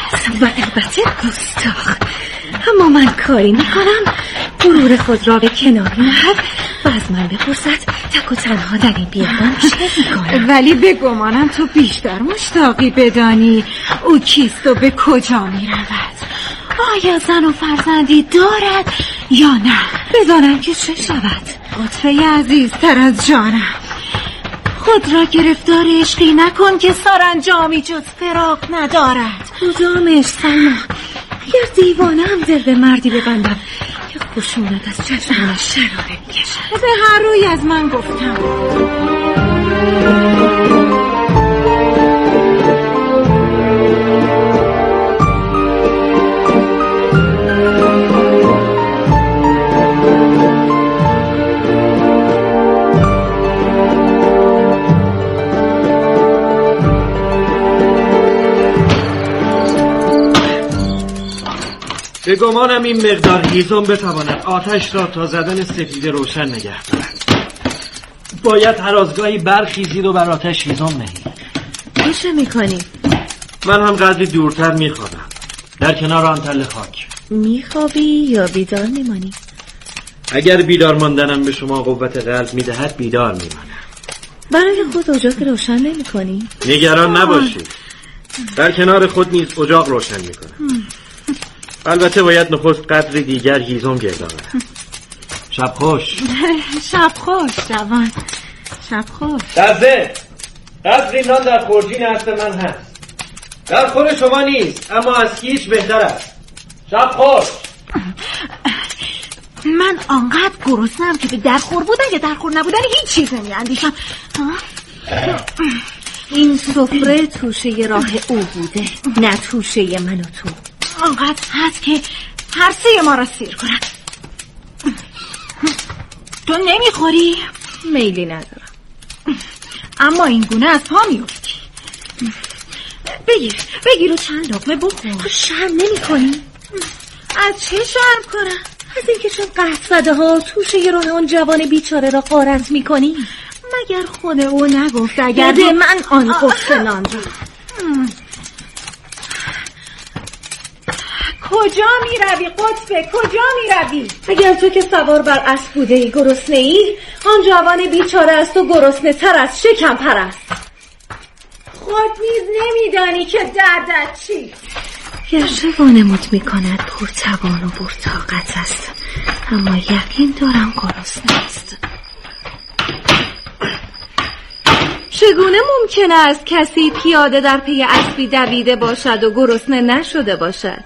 و البته گستاخ. اما من کاری میکنم غرور خود را به کنار نهد و از من بپرسد تک و تنها در این بیابان چه میکنم. ولی به گمانم تو بیشتر مشتاقی بدانی او کیست و به کجا میرود. آیا زن و فرزندی دارد یا نه؟ بدانم که چه شود. لطفه عزیزتر از جانم، خود را گرفتار عشقی نکن که سرانجامی جز فراق ندارد. کدامش سلما؟ اگر دیوانه‌ام دل به مردی ببندم که خشونت از چشمانش شراره میکشد. به هر روی از من گفتم. به گمانم این مقدار هیزم بتواند آتش را تا زدن سپیده روشن نگه دارد. باید هر از گاهی برخیزید و بر آتش هیزم نهید. چه میکنی؟ من هم قدری دورتر میخوابم، در کنار آن تله خاک. میخوابی یا بیدار میمانی؟ اگر بیدار ماندنم به شما قوت قلب میدهد بیدار میمانم. برای خود اجاق روشن نمیکنی؟ نگران نباشید، در کنار خود نیز اجاق روشن میکنم. البته باید نخست قدری دیگر هیزم گرد آورم. شب خوش. شب خوش جوان، شب خوش. دزده، قدری نان در خورجین هست من هست، در خور شما نیست اما از هیچ بهتر است. شب خوش. من آنقدر گرسنه‌ام که به درخور بودن یا درخور نبودن هیچ چیز نمی‌اندیشم. این سفره توشه راه او بوده، نه توشه من و تو. آنقدر هست که هر سه ما را سیر کنم. تو نمیخوری؟ میلی ندارم، اما این گونه از پا میفتی. بگیر و چند لقمه بخور. تو شرم نمی کنی؟ از چه شرم کنم؟ از اینکه چون قطفده ها توشه راه اون جوان بیچاره را غارت می کنی؟ مگر خود او نگفت اگر بده من آن قصه نان را. کجا می روی قطبه؟ کجا می روی؟ اگر تو که سوار بر اسب بوده ای گرسنه ای، آن جوان بیچاره است و گرسنه تر از شکم پرست. خود نیز نمیدانی که دردت چیست. گرچه وانمود می کند پرتوان و پرطاقت است، اما یقین دارم گرسنه است. چگونه ممکن است کسی پیاده در پی اسبی دویده باشد و گرسنه نشده باشد؟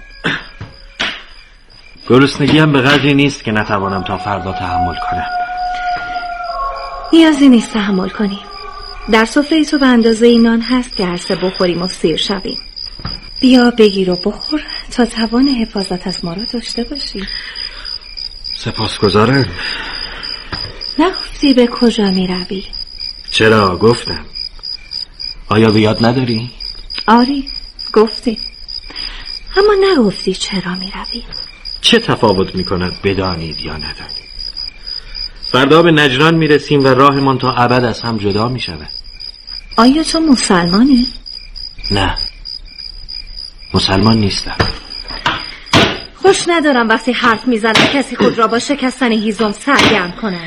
گرسنگی هم به قدری نیست که نتوانم تا فردا تحمل کنم. نیازی نیست تحمل کنی. در سفره تو به اندازه اینان هست که هر سه بخوریم و سیر شویم. بیا بگیر و بخور تا توان حفاظت از ما را داشته باشی. سپاسگزارم. نگفتی به کجا می روی؟ چرا گفتم. آیا به یاد نداری؟ آری گفتی، اما نگفتی چرا می روی. چه تفاوت می کند بدانید یا ندانید؟ فردا به نجران می رسیم و راهمان تا ابد از هم جدا می شود. آیا تو مسلمانی؟ نه، مسلمان نیستم. خوش ندارم وقتی حرف می زنم کسی خود را با شکستن هیزم سرگرم کند.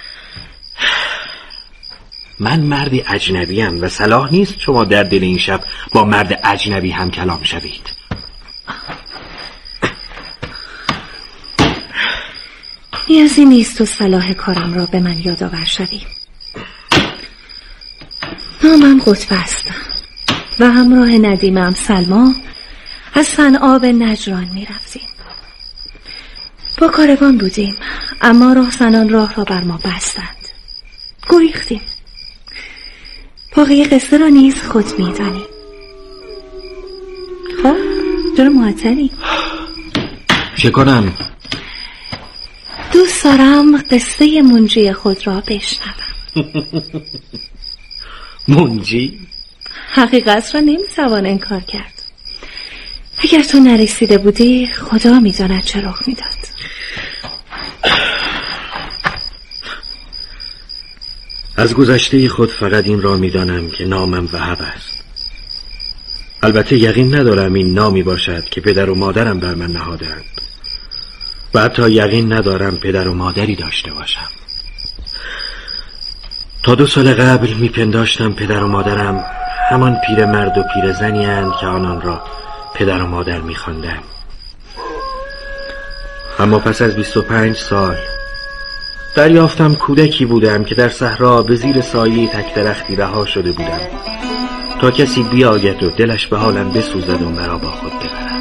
من مردی اجنبیم و صلاح نیست شما در دل این شب با مرد اجنبی هم کلام شوید. نیازی نیست تو صلاح کارم را به من یادآور شوی. نامم قطبه است و همراه ندیمم سلما از صنعا به نجران می رفتیم. با کاروان بودیم اما راهزنان راه را بر ما بستند. گریختیم. باقی قصه را نیز خود می دانی. خب چرا معطلی؟ چه کنم؟ دوست دارم قصه منجی خود را بشنوم. منجی؟ حقیقت را نمیتوان انکار کرد. اگر تو نرسیده بودی خدا میداند چه رخ میداد. از گذشته خود فقط این را میدانم که نامم وهب است. البته یقین ندارم این نامی باشد که پدر و مادرم بر من نهادند و حتی یقین ندارم پدر و مادری داشته باشم. تا 2 سال قبل میپنداشتم پدر و مادرم همان پیرمرد و پیرزنی اند که آنان را پدر و مادر میخواندند. اما پس از 25 سال دریافتم کودکی بودم که در صحرا به زیر سایه تک درختی رها شده بودم تا کسی بیاید و دلش به حالم بسوزد و مرا با خود ببرد.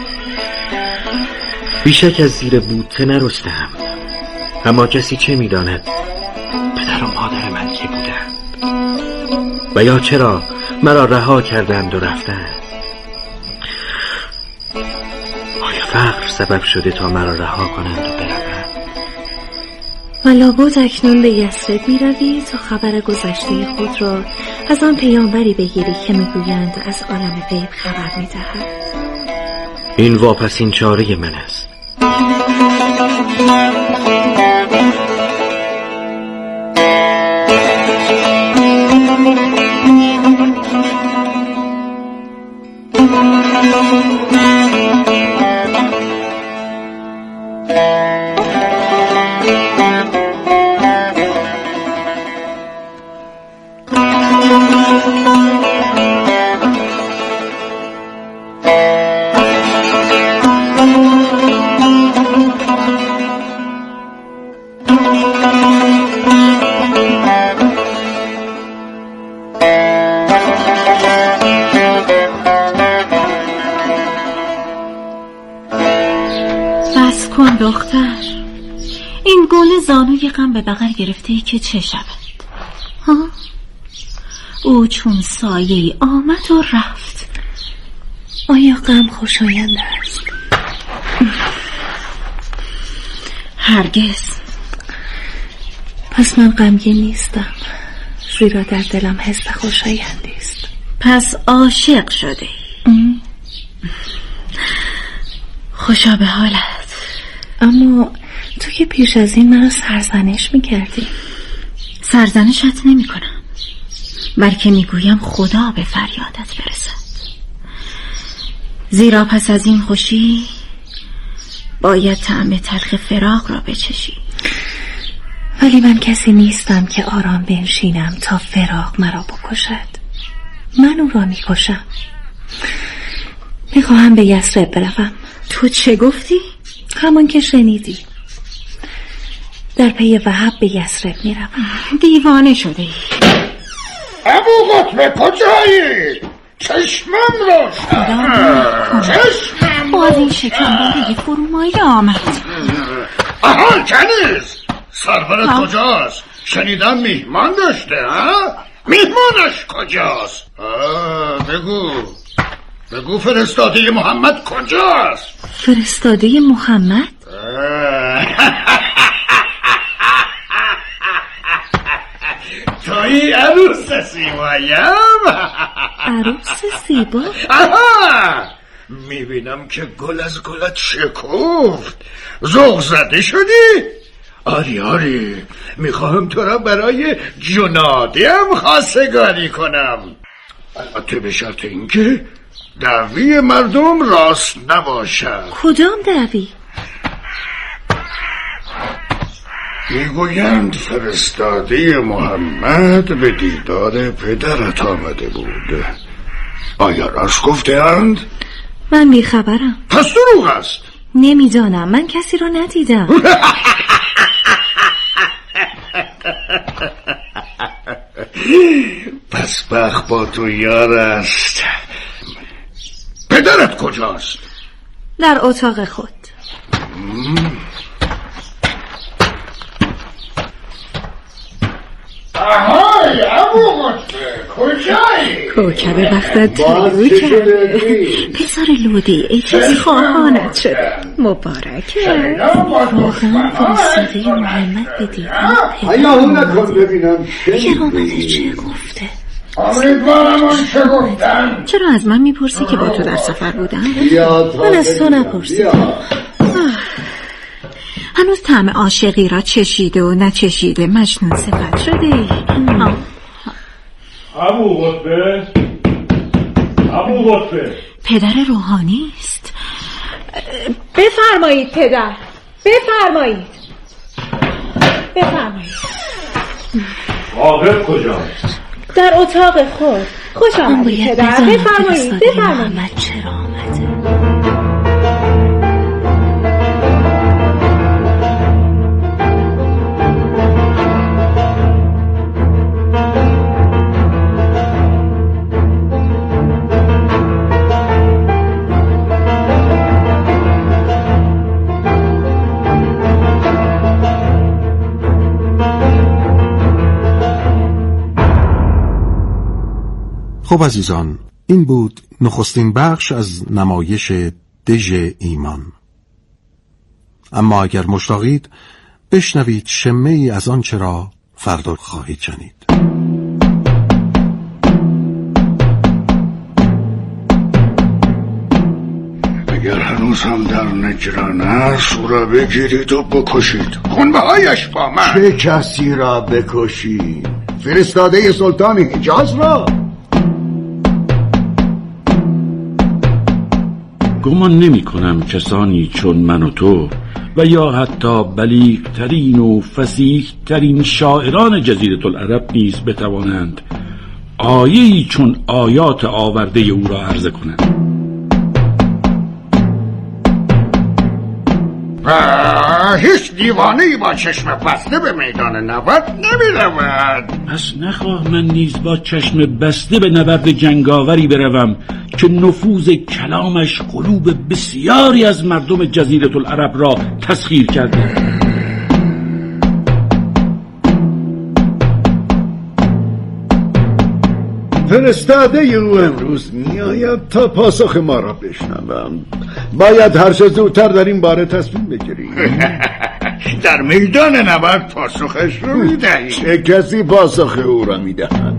بیشک از زیر بوته نرستم، اما کسی چه میداند پدر و مادر من کی بودند و یا چرا مرا رها کردند و رفتند. آیا فقر سبب شده تا مرا رها کنند و بروند؟ و لابد اکنون به یثرب میروی تا خبر گذشته خود را از آن پیامبری بگیری که میگویند از عالم غیب خبر میدهد. این واپسین چاره من است. بس کن دختر، این گل زانوی غم به بغل گرفته ای که چه شود؟ ها؟ او چون سایه آمد و رفت. آیا غم خوشایند است؟ هرگز. پس من غمگین نیستم، زیرا در دلم حس خوشایندی است. پس عاشق شده؟ خوشا به حالت. اما تو که پیش از این مرا سرزنش میکردی. سرزنشت نمی کنم، بلکه میگویم خدا به فریادت برسد، زیرا پس از این خوشی باید طعم تلخ فراق را بچشی. ولی من کسی نیستم که آرام بنشینم تا فراق مرا بکشد. من او را میکشم. میخواهم به یثرب بروم. تو چه گفتی؟ همان که شنیدی. در پی وهب به یثرب میروم. دیوانه شده ای. ابو قطب کجایی؟ چشمم روشن. چشمم باز این شکمباره فرومایه آمد. آها کنیز، سرورت کجاست؟ شنیدم میهمان داشته. ها؟ میهمانش کجاست؟ بگو فرستاده محمد کجاست؟ فرستاده محمد؟ توی عروس سیبایم؟ عروس سیبا؟ آها، میبینم که گل از گلت شکفت. ذوق زده شدی؟ آری میخواهم تو را برای جنادیم خواستگاری کنم، البته به شرط اینکه دعوی مردم راست نباشد. کدام دعوی؟ میگویند فرستاده محمد به دیدار پدرت آمده بود. آیا راست گفته‌اند؟ من بیخبرم. پس دروغ است. نمیدانم، من کسی را ندیدم. پس بخت با تو یار است. پدرت کجاست؟ در اتاق خود. آهای ابو قطب کجایی؟ کوکب بختت طلوع کرده. پسر لودی اجاز خواهانت شده. مبارکه. واقعا فرستاده محمد به دیدار ایا اون نکن ببینم اگر آمده چه گفته؟ امیدوارم آن چه گفتن. چرا از من میپرسی که با تو در سفر بودم؟ من از تو نپرسیدم. هنوز طعم عاشقی را چشیده و نچشیده مجنون صفت شده ای. ابو قطب ابو لطفه پدر روحانی است. بفرمایید پدر، بفرمایید. عاقب کجاست؟ در اتاق خود. خوش آمدید پدر، بفرمایید. محمد چرا آمده؟ خب عزیزان، این بود نخستین بخش از نمایش دژ ایمان. اما اگر مشتاقید بشنوید شمه ای از آنچه را فردا خواهید شنید. اگر هنوز هم در نجران است او را بگیرید و بکشید، خونبهایش با من. چه کسی را بکشید؟ فرستاده سلطان حجاز را؟ گمان نمی کنم کسانی چون من و تو و یا حتی بلیغ‌ترین و فصیح‌ترین شاعران جزیره العرب نیز بتوانند آیه‌ای چون آیات آورده او را عرضه کنند. هیچ دیوانه‌ای با چشم بسته به میدان نبرد نمی‌رود. پس نخواه من نیز با چشم بسته به نبرد جنگاوری بروم که نفوذ کلامش قلوب بسیاری از مردم جزیره العرب را تسخیر کرده. فرستاده او امروز می آید تا پاسخ ما را بشنوم. باید هر چه زودتر در این باره تصمیم بگیریم. در میدان نبرد پاسخش رو میدهی. چه کسی پاسخ او را میدهد؟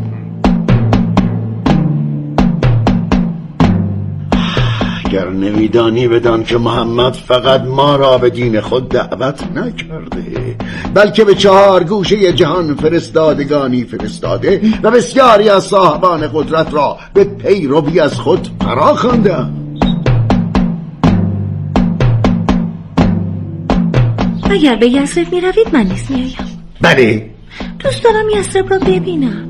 اگر نمیدانی بدان که محمد فقط ما را به دین خود دعوت نکرده، بلکه به 4 گوشه جهان فرستادگانی فرستاده و بسیاری از صاحبان قدرت را به پیروی از خود فرا خوانده. اگر به یثرب می روید من نیز می آیم. بله، دوست دارم یثرب را ببینم.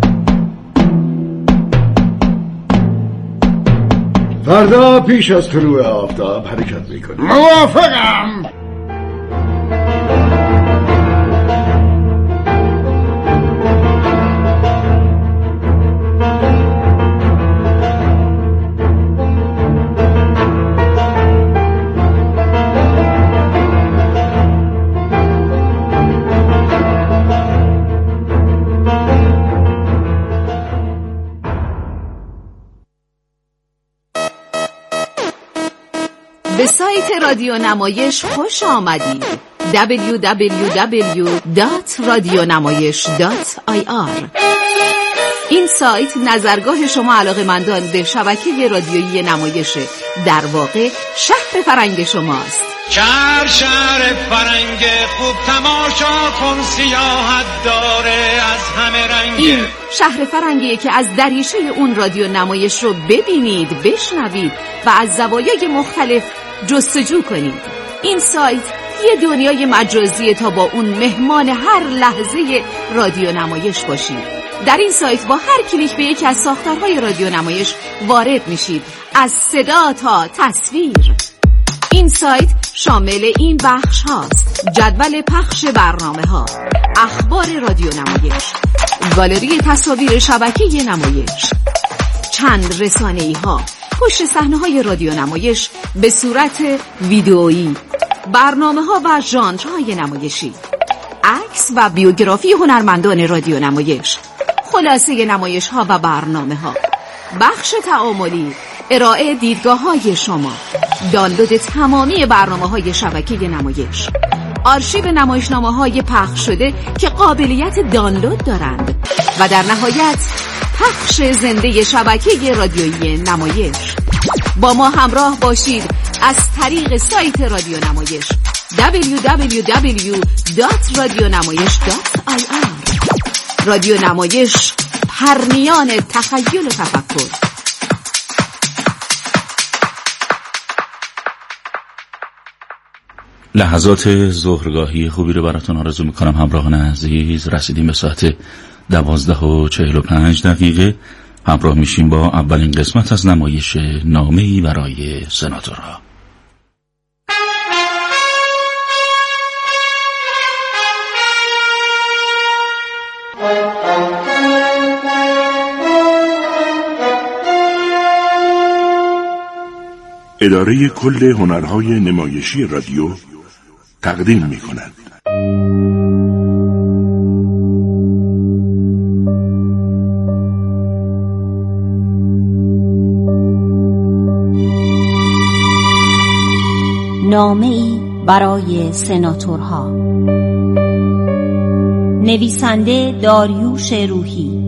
فردا پیش از طلوع آفتاب حرکت میکنیم. موافقم. به سایت رادیو نمایش خوش آمدید. www.radionamayish.ir. این سایت نظرگاه شما علاقه‌مندان به شبکه رادیویی نمایش، در واقع شهر فرنگ شماست. شهر فرنگ خوب تماشا کن، سیاحت داره از همه رنگ. این شهر فرنگیه که از دریچه اون رادیو نمایش رو ببینید، بشنوید و از زوایای مختلف جستجو کنید. این سایت یه دنیای مجازیه تا با اون مهمان هر لحظه رادیو نمایش باشید. در این سایت با هر کلیک به یکی از ساختارهای رادیو نمایش وارد میشید، از صدا تا تصویر. این سایت شامل این بخش هاست: جدول پخش برنامه ها، اخبار رادیو نمایش، گالری تصاویر شبکه نمایش، چند رسانه‌ای ها، پشت صحنه های رادیو نمایش به صورت ویدئویی، برنامه ها و ژانرهای نمایشی، عکس و بیوگرافی هنرمندان رادیو نمایش، خلاصه نمایش ها و برنامه ها، بخش تعاملی، ارائه دیدگاه های شما، دانلود تمامی برنامه های شبکه نمایش، آرشیو نمایشنامه های پخش شده که قابلیت دانلود دارند و در نهایت پخش زنده شبکه رادیویی نمایش. با ما همراه باشید از طریق سایت رادیو نمایش www.radionamayish.ir. رادیو نمایش، پرنیان تخیل و تفکر. لحظات ظهرگاهی خوبی رو براتون آرزو میکنم همراهان عزیز. رسیدیم به ساعت 12:45. همراه میشیم با اولین قسمت از نمایش نامه‌ای برای سناتورها. اداره کل هنرهای نمایشی رادیو تقدیم می‌کند. نامه‌ای برای سناتورها. نویسنده داریوش روحی.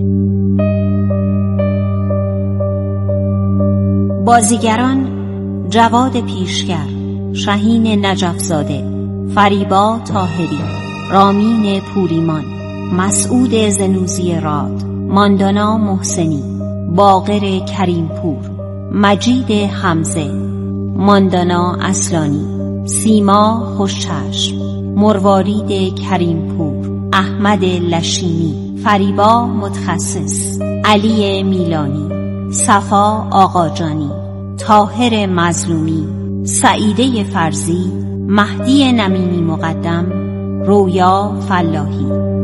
بازیگران جواد پیشگر، شاهین نجفزاده، فریبا طاهری، رامین پوریمان، مسعود زنوزی راد، ماندانا محسنی، باقر کریمپور، مجید حمزه، ماندانا اصلانی، سیما خوشچشم، مروارید کریمپور، احمد لشینی، فریبا متخصص، علی میلانی، صفا آقاجانی، طاهر مظلومی، سعیده فرزی، مهدی نمینی مقدم، رویا فلاحی.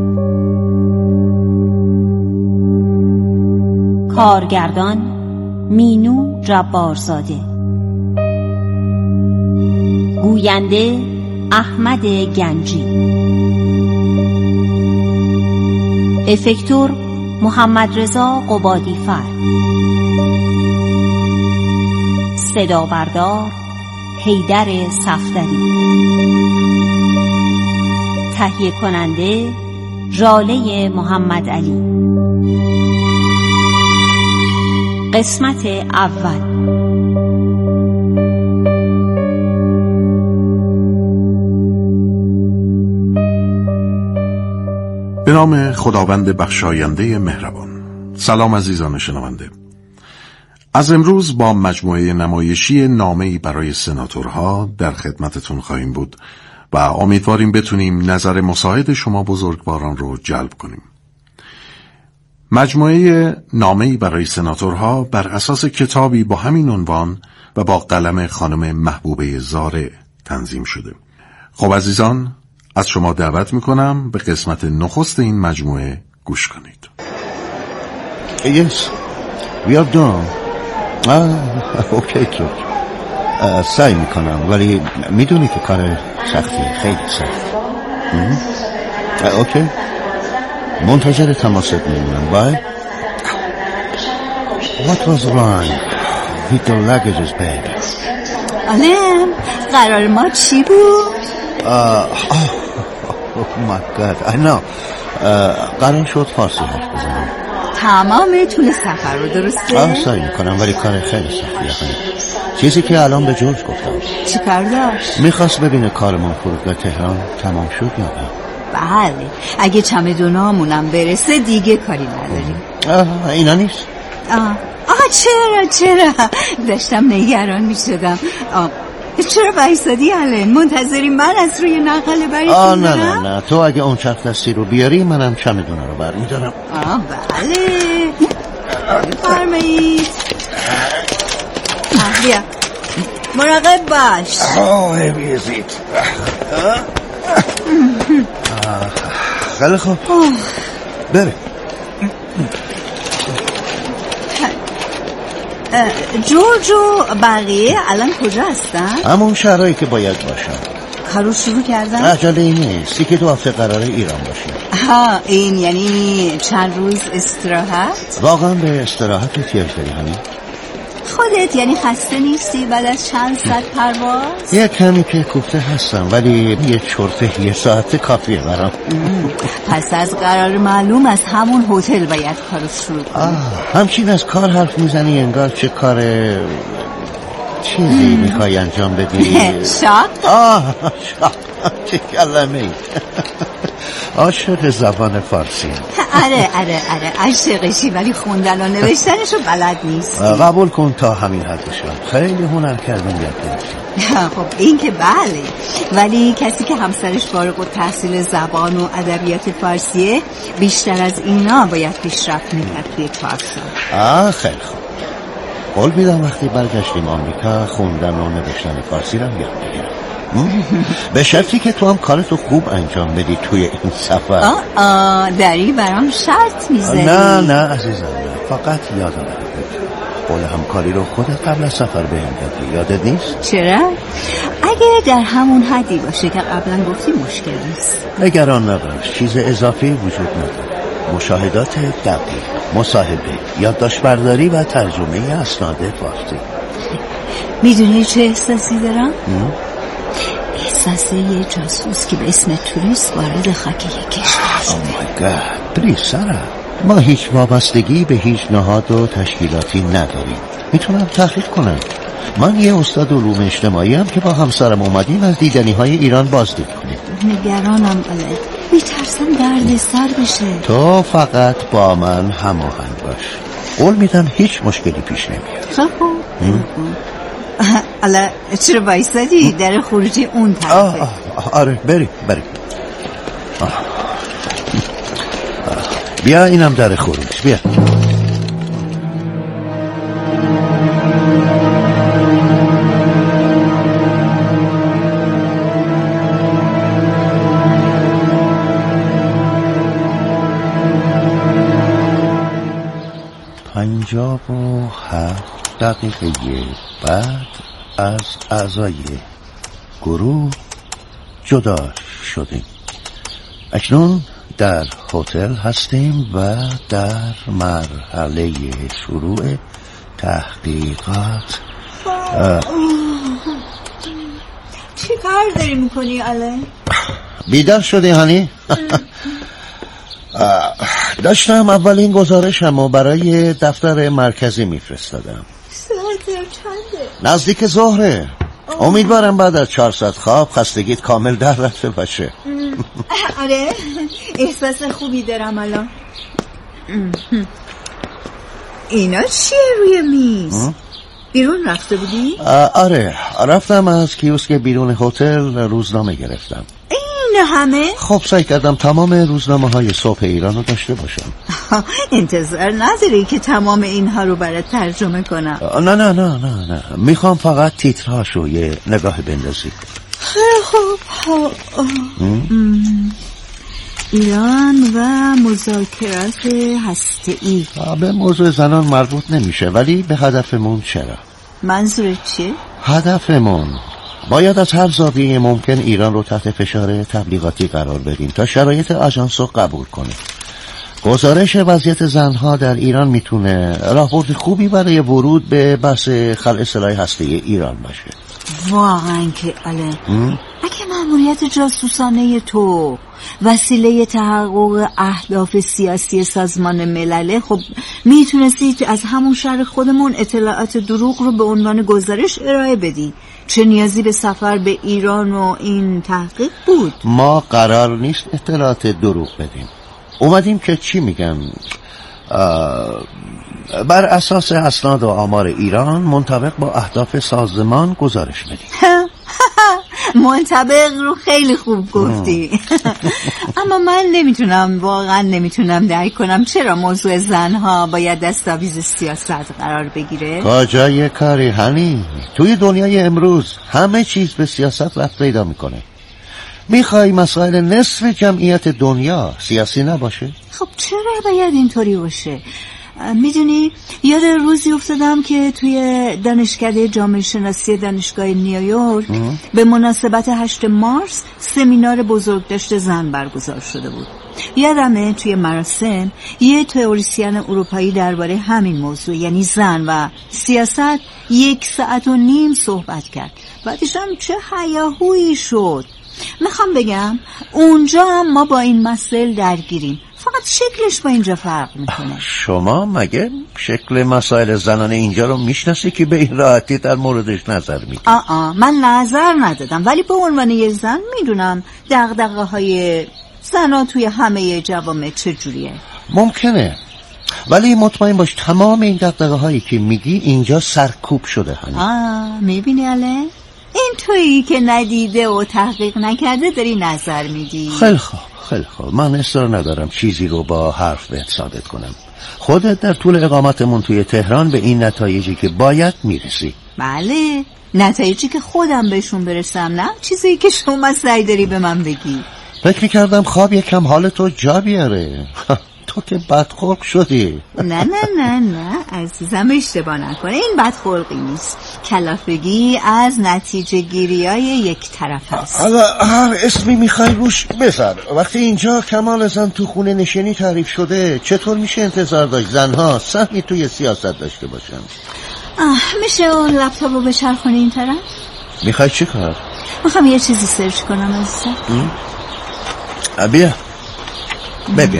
کارگردان مینو جبارزاده. گوینده احمد گنجی. افکتور محمد رضا قبادیفر. صدا بردار حیدر صفدری. تهیه کننده ژاله محمد علی. قسمت اول. به نام خداوند بخشاینده مهربان. سلام عزیزان شنونده. از امروز با مجموعه نمایشی نامه‌ای برای سناتورها در خدمتتون خواهیم بود و امیدواریم بتونیم نظر مساعد شما بزرگواران رو جلب کنیم. مجموعه نامه‌ای برای سناتورها بر اساس کتابی با همین عنوان و با قلم خانم محبوبه زارع تنظیم شده. خب عزیزان، از شما دعوت میکنم به قسمت نخست این مجموعه گوش کنید. Yes, we are done. اوکی تو سعی میکنم، ولی میدونی که کار سختی، خیلی سخت. اوکی، منتظر تماست میمونم. بای. What was wrong with the luggage's baby? آلم، قرار ما چی بود؟ Oh my God, I know. قرار شد فارسی حرف بزنم. تمام طول سفر رو درسته؟ سعی میکنم، ولی کار خیلی سختیه. چیزی که الان به جورج گفتم. چی کار داشت؟ میخواست ببینه کارمون فرودگاه تهران تمام شد یا نه. بله، اگه چمدونامونم برسه دیگه کاری نداریم. اینا نیست. چرا داشتم نگران میشدم. چرا بایستادی الان؟ منتظری من از روی نقل بریتون برم؟ نه تو اگه اون چرخ دستی رو بیاری منم چمدونا رو برمیدارم. بله بفرمایید. بیا مراقب باش. هیویزید. خیلی خوب بره. جورج و بقیه الان کجا هستن؟ همون شهرهایی که باید باشن. کارو شروع کردن؟ عجله نیست، که دو هفته قراره ایران باشیم. این یعنی چند روز استراحت؟ واقعا به استراحت احتیاج داری همین؟ خودت یعنی خسته نیستی بعد از چند ساعت پرواز؟ یه کمی که کوفته هستم، ولی یه چرته 1 ساعت کافیه برام. پس از قرار معلوم از همون هتل باید کارو شروع کنی. همچین از کار حرف میزنی انگار چه کار چیزی میخوای انجام بدی؟ شاق؟ چه کلمه ای. عاشق زبان فارسی. آره عاشقشی، ولی خوندن و نوشتنشو بلد نیست. قبول کن تا همین حدشو. خیلی هنر کردن یاد گرفتم. خب این که بله، ولی کسی که همسرش فارغ التحصیل زبان و ادبیات فارسیه بیشتر از اینا باید پیشرفت میکرد توی 4 سال. خیلی خوب. قول میدم وقتی برگشتیم آمریکا خوندن و نوشتن فارسی رو یاد بگیرم. به شرطی که تو هم کارتو خوب انجام بدی توی این سفر. داری برام شرط میذاری؟ نه عزیزم، فقط یادم بده قول همکاری رو خودت قبل از سفر بهم دادی، یادت نیست؟ چرا؟ اگه در همون حدی باشه که قبلا گفتی مشکل نیست. نگران نباش، چیز اضافی وجود نداره. مشاهدات دقیق، مصاحبه، یادداشت برداری و ترجمه اسناد فارسی. میدونی چه احساسی دارم؟ احساس یه جاسوس که به اسم توریست وارد خاک یک کشور شده. پلیز سارا، ما هیچ وابستگی به هیچ نهاد و تشکیلاتی نداریم. میتونم تحقیق کنم. من یه استاد علوم اجتماعی هم که با همسرم اومدیم از دیدنی‌های ایران بازدید کنیم. نگرانم علی، میترسم درد سر بشه. تو فقط با من هماهنگ باش. قول میدم هیچ مشکلی پیش نمیاد. خب علی چرا بایستادی؟ در خروجی اون طرفه. آره بریم. بیا اینم در خروج، بیا. پنجاب و 7 دقیقه بعد از اعضای گروه جدا شدیم. اکنون در هتل هستیم و در مرحله شروع تحقیقات. چی کار داری میکنی علی؟ بیدار شدی هانی؟ داشتم اولین گزارشم و برای دفتر مرکزی میفرستادم. ساعت چنده؟ نزدیک ظهره. امیدوارم بعد از 4 ساعت خواب خستگیت کامل در رفته باشه. آره احساس خوبی دارم الان. اینا چیه روی میز؟ بیرون رفته بودی؟ آره رفتم از کیوسک بیرون هتل روزنامه گرفتم. این همه؟ خب سعی کردم تمام روزنامه های صبح ایران رو داشته باشم. انتظار نداری که تمام اینها رو برات ترجمه کنم؟ نه میخوام فقط تیترهاشو یه نگاه بندازی. خب ایران و مذاکرات هسته‌ای. به موضوع زنان مربوط نمیشه، ولی به هدفمون چرا؟ منظورت چیه؟ هدفمون باید از هر زاویه ممکن ایران رو تحت فشار تبلیغاتی قرار بدیم تا شرایط آژانس رو قبول کنه. گزارش وضعیت زنها در ایران میتونه راهبرد خوبی برای ورود به بحث خلع سلاح هسته‌ای ایران باشه. واقعا که اگه مأموریت جاسوسانه تو وسیله تحقق اهداف سیاسی سازمان ملل، خب میتونستید از همون شهر خودمون اطلاعات دروغ رو به عنوان گزارش ارائه بدی. چه نیازی به سفر به ایران و این تحقیق بود؟ ما قرار نیست اطلاعات دروغ بدیم. اومدیم که چی میگم، بر اساس اسناد و آمار ایران منطبق با اهداف سازمان گزارش بدیم. منطبق رو خیلی خوب گفتی. اما من واقعا نمیتونم درک کنم چرا موضوع زنها باید دستاویز سیاست قرار بگیره. کجای کاری هنی؟ توی دنیای امروز همه چیز به سیاست ربط پیدا میکنه. میخوای مسائل نصف جمعیت دنیا سیاسی نباشه؟ خب چرا باید اینطوری باشه؟ میدونی یاد روزی افتادم که توی دانشکده جامعه شناسی دانشگاه نیویورک به مناسبت 8 مارس سمینار بزرگداشت زن برگزار شده بود. یادمه توی مراسم یه تئوریسین اروپایی درباره همین موضوع یعنی زن و سیاست 1.5 ساعت صحبت کرد. بعدش هم چه هیاهویی شد. میخوام بگم اونجا هم ما با این مسائل درگیریم، فقط شکلش با اینجا فرق میکنه. شما مگه شکل مسائل زنانه اینجا رو میشناسی که به این راحتی در موردش نظر میدی؟ من نظر ندادم، ولی به عنوان یه زن میدونم دغدغه های زنا توی همه جوامع چجوریه. ممکنه، ولی مطمئن باش تمام این دغدغه هایی که میگی اینجا سرکوب شده هنوز. میبینی اله؟ این تویی که ندیده و تحقیق نکرده داری نظر میدی. خیلی خوب من اصرار ندارم چیزی رو با حرف بهت ثابت کنم. خودت در طول اقامتمون توی تهران به این نتایجی که باید میرسی. بله، نتایجی که خودم بهشون برسم، نه چیزی که شما سعی داری به من بگی. فکر میکردم خواب یکم حال تو جا بیاره. تو که بدخلق شدی. نه عزیزم اشتباه نکنه، این بدخلقی نیست، کلافگی از نتیجه گیری های یک طرف هست. هر اسمی میخوای روش بذار. وقتی اینجا کمال زن تو خونه نشینی تعریف شده، چطور میشه انتظار داشت زنها سهمی توی سیاست داشته باشن؟ میشه اون لپتاپ رو بچرخونی این طرف؟ میخوای چی کار؟ میخوام یه چیزی سرچ کنم عزیزم. بیا ببین.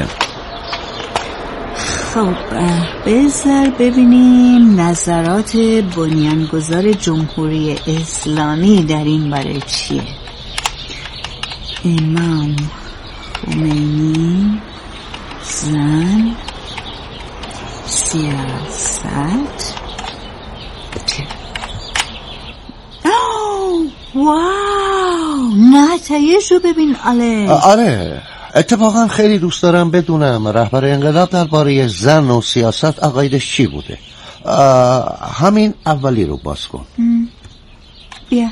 خب بذار ببینیم نظرات بنیانگذار جمهوری اسلامی در این باره چیه. امام خمینی، زن، سیاست. واو، نتایج رو ببین اله. آره، اتفاقا خیلی دوست دارم بدونم رهبر انقلاب درباره زن و سیاست عقایدش چی بوده. همین اولی رو باز کن. بیا.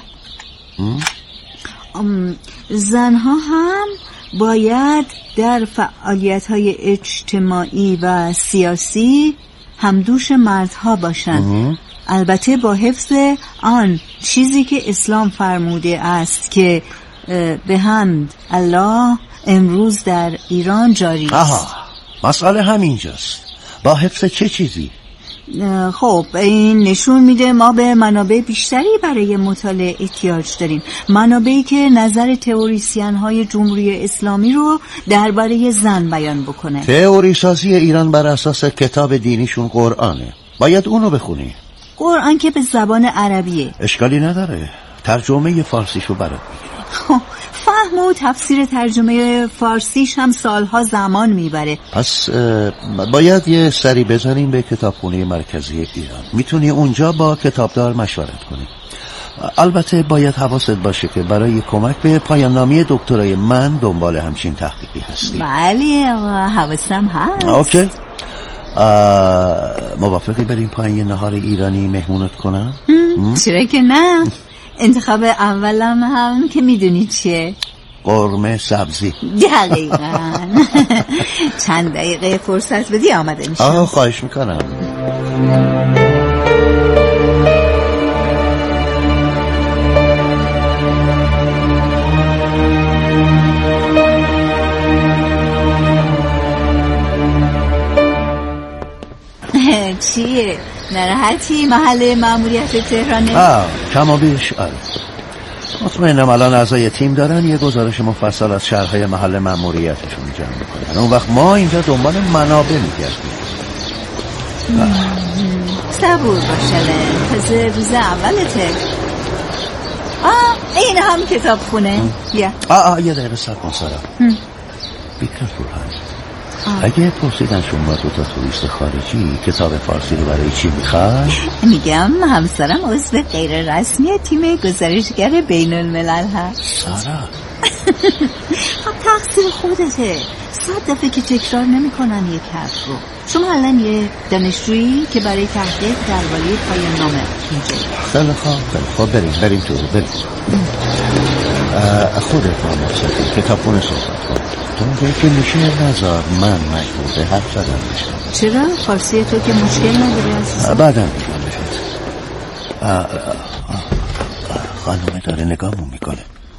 زنها هم باید در فعالیت‌های اجتماعی و سیاسی همدوش مردها باشند، البته با حفظ آن چیزی که اسلام فرموده است که به حمد الله امروز در ایران جاری است. مسئله همینجاست. با حفظ چه چیزی؟ خب این نشون میده ما به منابع بیشتری برای مطالعه احتیاج داریم، منابعی که نظر تئوریسین های جمهوری اسلامی رو درباره زن بیان بکنه. تئوری سازی ایران بر اساس کتاب دینیشون قرآنه، باید اونو بخونی. قرآن که به زبان عربیه. اشکالی نداره، ترجمه فارسیشو برات میگیرم. فهم و تفسیر ترجمه فارسیش هم سالها زمان میبره. پس باید یه سری بزنیم به کتابخونه مرکزی ایران. میتونی اونجا با کتابدار مشورت کنی. البته باید حواست باشه که برای کمک به پایان نامه دکترای من دنبال همچین تحقیقی هستی. بله حواسم هست. اوکی. موافقی بریم پایین یه نهار ایرانی مهمونت کنم؟ چرا که نه. انتخاب اولم هم که میدونی چیه؟ قرمه سبزی. دقیقاً. چند دقیقه فرصت بدی آمده میشم. خواهش میکنم. چیه؟ نراحتی محل ماموریت تهرانه؟ کم و بیش آره. مطمئنم الان اعضای تیم دارن یه گزارش مفصل از شهرهای محل ماموریتشون جمع میکنن. اون وقت ما اینجا دنبال منابع میگردیم. صبور باشله، تازه روز اولته. این هم کتاب خونه. بیا. یه دقیقه صبر کن سارا. بیکرفول اگه پرسیدن شما دو تا توریست خارجی کتاب فارسی رو برای چی میخوای؟ میگم همسرم عضو غیر رسمی تیم گزارشگر بین الملل هست. سارا تقصیر خودته. 100 دفعه که تکرار نمیکنن یک حرف رو. شما الان یه دانشجویی که برای تحقیق درباره پایان نامه اینجا. خیلی خوب بریم تو بریم. خودت با مقصدی کتابخونه صحبت کن. تو که میشه نظر من مجبور به حرف زدن میشم. چرا؟ فارسی تو که مشکل نداره عزیزم. بعدم میگم بهت. خانومه داره نگاهمون میکنه.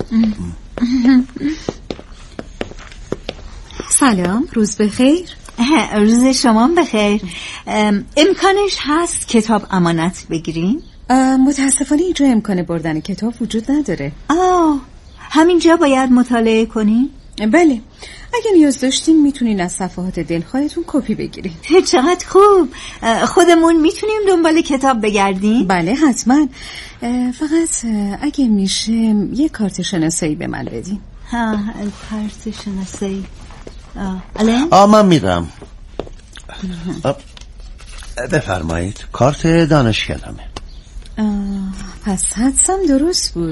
سلام، روز بخیر. روز شما بخیر. امکانش هست کتاب امانت بگیریم؟ متاسفانه اینجا امکان بردن کتاب وجود نداره. همینجا باید مطالعه کنیم؟ بله، اگه نیاز داشتین میتونین از صفحات دلخواهتون کپی بگیرین. چقدر خوب. خودمون میتونیم دنبال کتاب بگردیم؟ بله حتما. فقط اگه میشه یه کارت شناسایی به من بدین. کارت شناسایی. من میرم. بفرمایید. کارت دانشکدمه. پس حدسم درست بود.